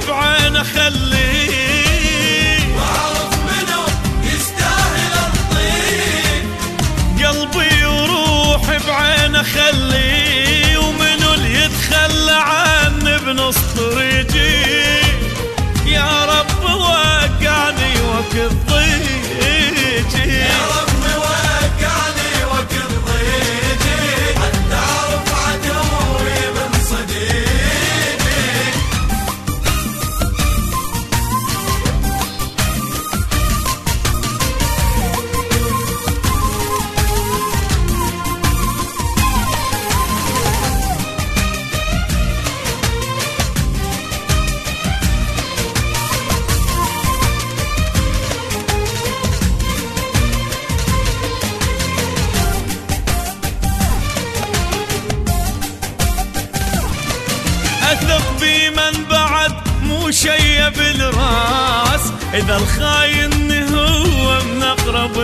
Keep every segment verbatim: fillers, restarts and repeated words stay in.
بعينه خليه، واعرف منو يستاهل الطيب. قلبي وروحي بعينه خليه، ومنو اللي يتخلى عني بنص طريقي. يا رب وقعني وقت ضيقي، يا رب وقعني وقت ضيقي، حتى اعرف عدوي من صديقي. اثق بمن بعد مو شي بالراس، اذا الخاين هو من اقرب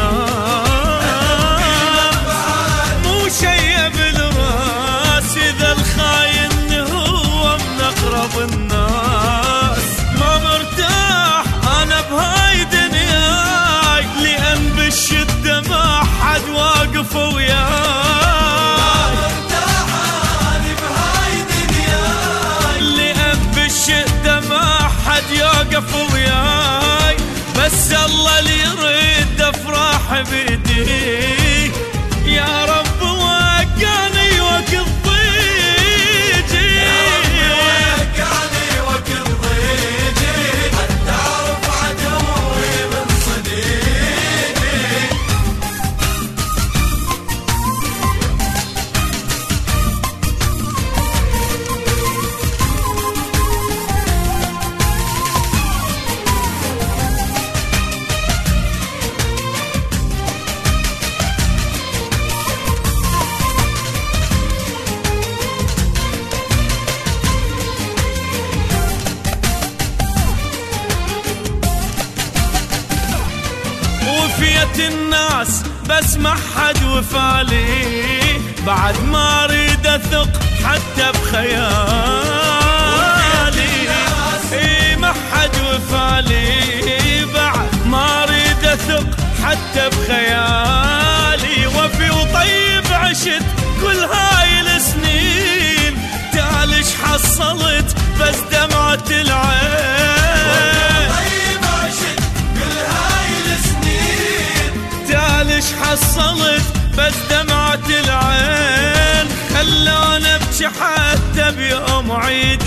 الناس. مو شي بالراس، اذا الخاين هو من اقرب الناس. ما مرتاح انا بهاي دنياي، لان بالشده ما حد واقف وياي. يوقف وياي، بس الله اللي يريد افراح بيدي. يا رب وقعني وقت ضيقي، يا رب وقعني وقت ضيقي، حتى اعرف عدوي من صديقي. وفيت الناس بس ما حد وفالي، بعد ما اريد اثق حتى بخيالي. اي ما حد وفالي، بعد ما اريد اثق حتى بخيالي. وفي وطيب عشت كل هاي السنين، تالش حصلت بس دمعة العين. حصلت بس دمعة العين، خلاني ابكي حتى بيوم عيد.